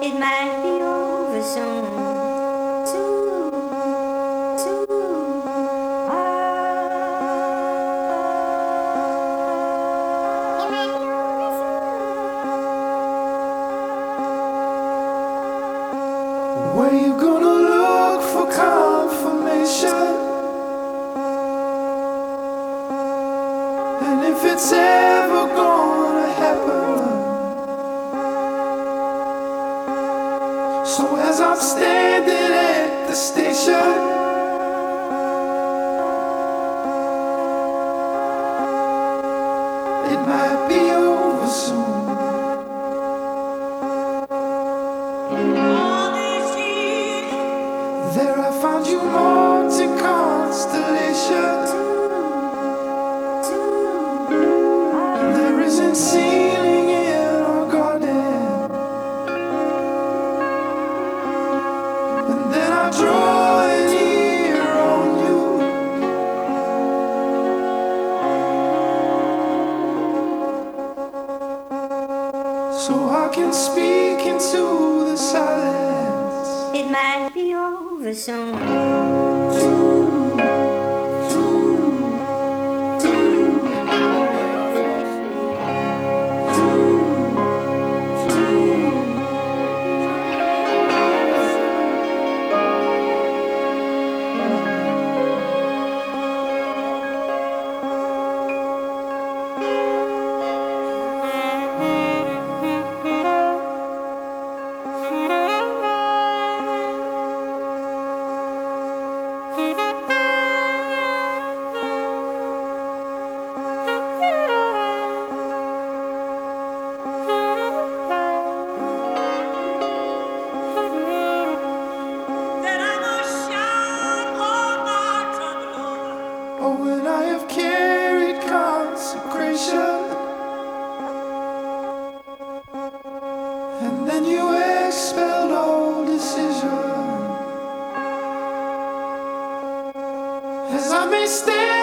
It might be over soon. Soon, soon. It might be over soon. Where you gonna look for confirmation? And if it's ever gonna happen. So as I'm standing at the station, it might be over soon. There I found you haunting constellations. There isn't ceiling in our garden. And then I draw an ear on you. So I can speak into the silence. It might be over soon. Oh, when I have carried consecration, and then you expelled all decision. As I may stand